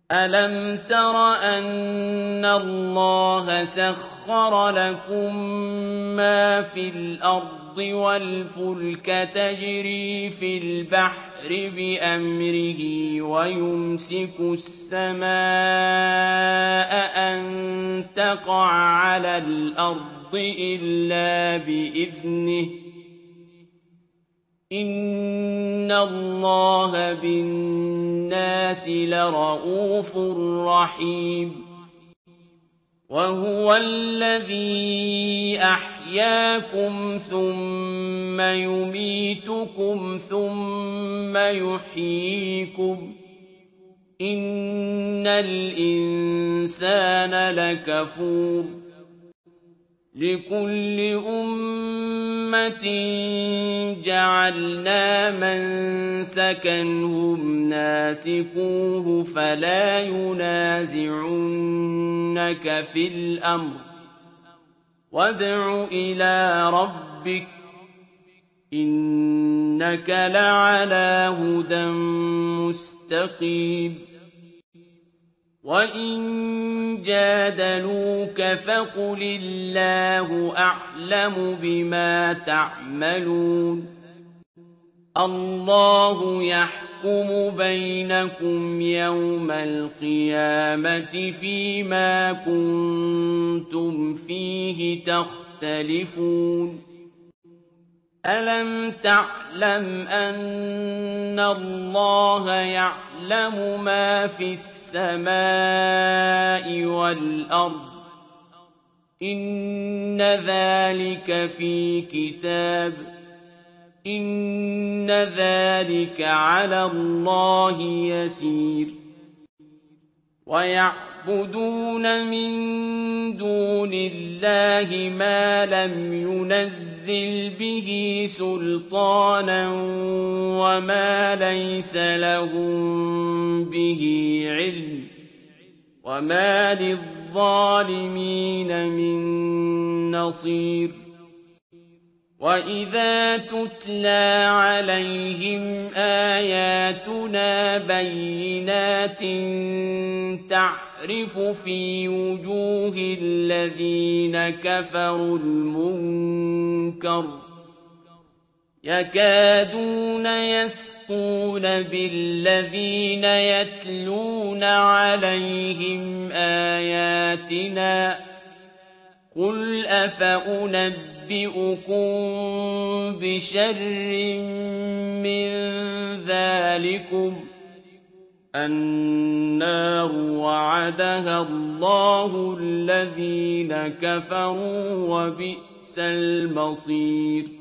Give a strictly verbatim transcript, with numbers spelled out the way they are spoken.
أَلَمْ تَرَ أَنَّ اللَّهَ سَخَّرَ لَكُم مَّا فِي الْأَرْضِ وَالْفُلْكَ تَجْرِي فِي الْبَحْرِ بِأَمْرِهِ وَيُمْسِكُ السَّمَاءَ أَن تَقَعَ عَلَى الْأَرْضِ إِلَّا بِإِذْنِهِ ۗ إِنَّ اللَّهَ بِالنَّاسِ لَرَءُوفٌ رَّحِيمٌ وَهُوَ الَّذِي أَحْيَاكُمْ ثُمَّ يُمِيتُكُمْ ثُمَّ يُحْيِيكُمْ ۗ إِنَّ الْإِنسَانَ لَكَفُورٌ لِكُلِّ أُمَّةٍ جَعَلْنَا مَنسَكًا هُمْ نَاسِكُوهُ فَلَا يُنَازِعُنَّكَ فِي الْأَمْرِ ۚ وَادْعُ إِلَىٰ رَبِّكَ ۖ إِنَّكَ لَعَلَىٰ هُدًى مُّسْتَقِيمٍ وَإِن جَادَلُوكَ فَقُلِ اللَّهُ أَعْلَمُ بِمَا تَعْمَلُونَ اللَّهُ يَحْكُمُ بَيْنَكُمْ يَوْمَ الْقِيَامَةِ فِيمَا كُنتُمْ فِيهِ تَخْتَلِفُونَ أَلَمْ تَعْلَمْ أَنَّ اللَّهَ يَعْلَمُ مَا فِي السَّمَاءِ وَالْأَرْضِ ۗ إِنَّ ذَٰلِكَ فِي كِتَابٍ ۚ إِنَّ ذَٰلِكَ عَلَى اللَّهِ يَسِيرٌ وَيَعْبُدُونَ مِن دُونِ اللَّهِ مَا لَمْ يُنَزِّلْ بِهِ سُلْطَانًا وَمَا لَيْسَ لَهُم بِهِ عِلْمٌ ۗ وَمَا لِلظَّالِمِينَ مِن نَّصِيرٍ وَإِذَا تُتْلَىٰ عَلَيْهِمْ آيَاتُنَا بَيِّنَاتٍ تَعْرِفُ فِي وُجُوهِ الَّذِينَ كَفَرُوا الْمُنكَرَ ۖ يَكَادُونَ يَسْطُونَ بِالَّذِينَ يَتْلُونَ عَلَيْهِمْ آيَاتِنَا ۗ قُلْ أَفَأُنَبِّئُكُم بِشَرٍّ مِّن ذَٰلِكُمُ ۗ النَّارُ وَعَدَهَا اللَّهُ الَّذِينَ كَفَرُوا ۖ وَبِئْسَ الْمَصِيرُ